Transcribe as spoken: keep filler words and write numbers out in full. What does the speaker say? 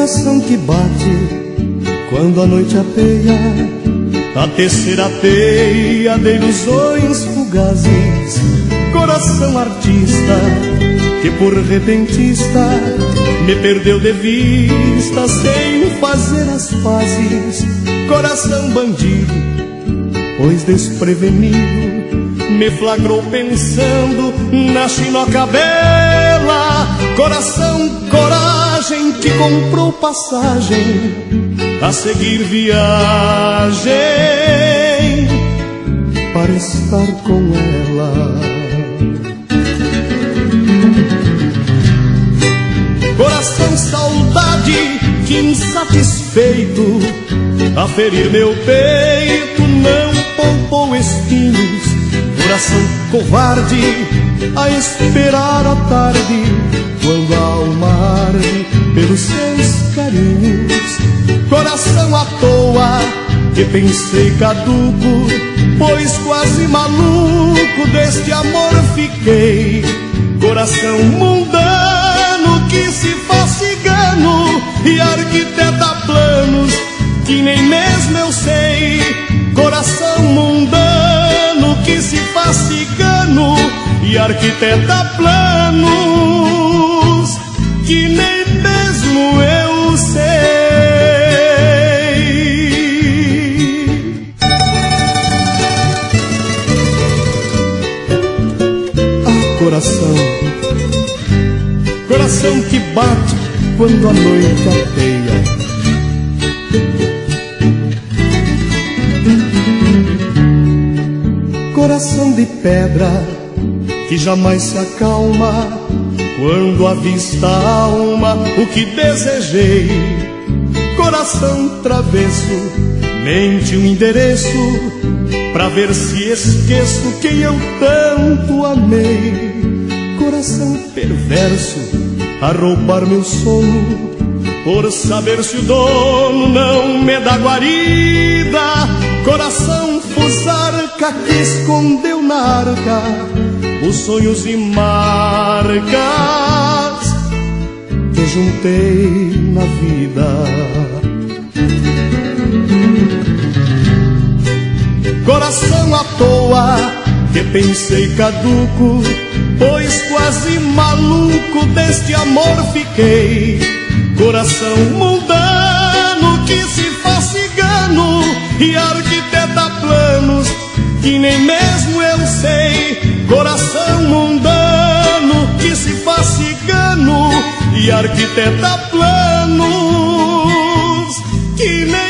Coração que bate quando a noite apeia, a terceira teia de ilusões fugazes. Coração artista que por repentista me perdeu de vista sem fazer as pazes. Coração bandido, pois desprevenido me flagrou pensando na chinoca bela. Coração coragem que comprou passagem a seguir viagem para estar com ela. Coração saudade que insatisfeito a ferir meu peito não poupou espinhos. Coração covarde a esperar a tarde, quando a alma arde pelos seus carinhos. Coração à toa que pensei caduco, pois quase maluco deste amor fiquei. Coração mundano que se faz cigano e arquiteta planos que nem mesmo eu sei. Coração mundano que se faz cigano e arquiteta planos que nem mesmo eu sei. Ah, coração, coração que bate quando a noite ateia, coração de pedra que jamais se acalma quando avista a alma o que desejei. Coração travesso, mente um endereço pra ver se esqueço quem eu tanto amei. Coração perverso a roubar meu sono por saber se o dono não me dá guarida. Coração fusarca que escondeu na arca os sonhos e marcas que juntei na vida. Coração à toa que pensei caduco, pois quase maluco deste amor fiquei. Coração mundano que se faz cigano e arquiteta planos que nem mesmo eu sei. Coração mundano que se faz cigano e arquiteta planos que nem